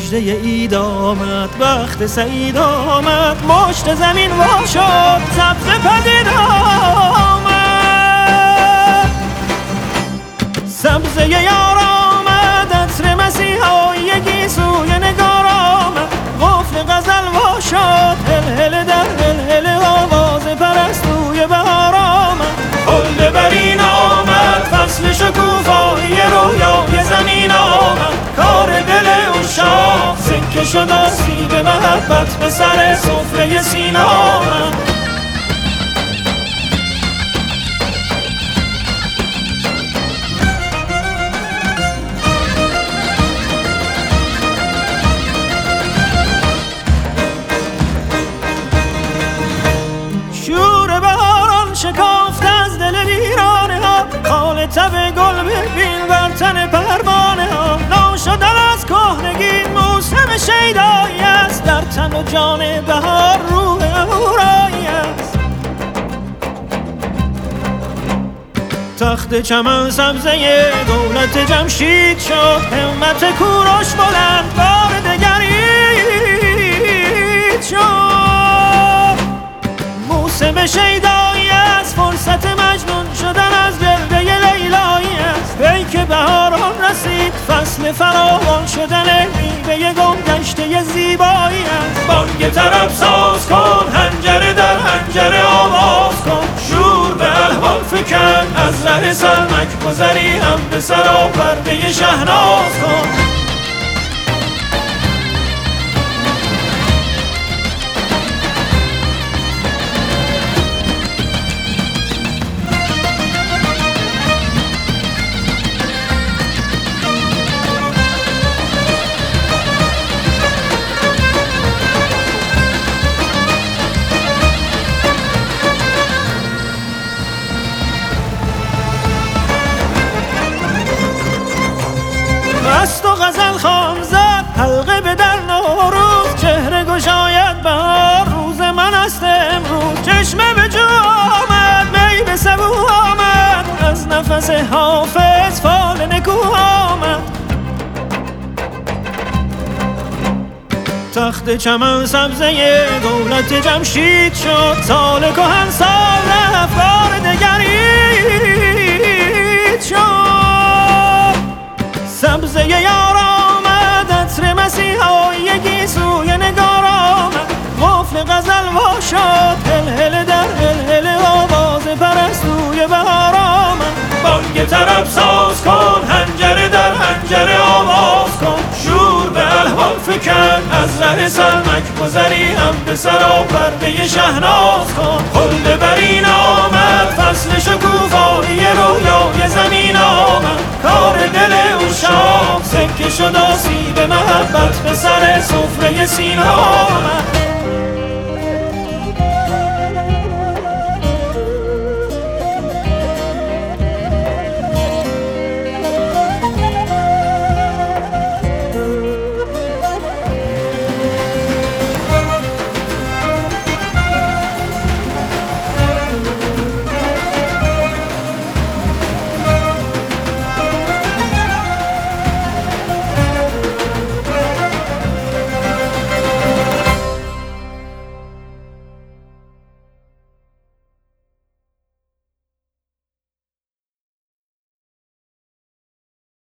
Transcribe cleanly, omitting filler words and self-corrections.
مژده اید آمد، وقت سعید آمد، مشت زمین وا شد، سبز پدید آمد. سبزه یار آمد، عطر مسیحایی گیسوی نگار آمد، قفل غزل وا شد، هل در هل آواز پرستوی بهار آمد. هل برین آمد، فصل شکوفایی رویای زمین آمد، کار دل عشاق سکه شد آسیب محبت به سر سفره سینه آمد. شور بهاران شکافت از دل ویرانه ها، خال تب گل ببین بر تن پروانه ها. ناشدن از کهنگی موسم شیدایی است، در تن و جان بهار روح اهورایی است. تخت چمن سبزه دولت جمشید شد، همت کوروش بلند بار دگرید شد. موسم شیدایی است، فرصت مجنون شدن از گرده لیلایی است. ای که بهاران رسید، فصل فراوان شدن میوه گم گشته زیبایی است. بانگ طرب ساز کن، حنجره در حنجره آواز کن، شور به الحان فکن، از ره سرمک گذری هم به سرا پرده شهناز کن. مست و غزل خوان زد، حلقه به در نوروز، چهره گشاید بهار، روز من است امروز. چشمه به جو آمد، می به سبو آمد، از نفس حافظ فال نکو آمد. تخت چمن سبزه دولت جمشید شد، سال کهن سال رفت بار دگرید شد. سبزه یار آمد، عطر مسیحایی گیسوی نگار آمد، قفل غزل وا شد، هل در هل آواز پرستوی بهار آمد. بانگ طرب ساز کن، حنجره در حنجره آواز کن، شور به الحان فکن، از ره سرمک گذری هم به سرا پرده شهناز کن. هل برین آمد، فصل شکوفایی رویای زمین آمد، کار دل عشاق سکه شد آسیب محبت به سر سفره سینه آمد.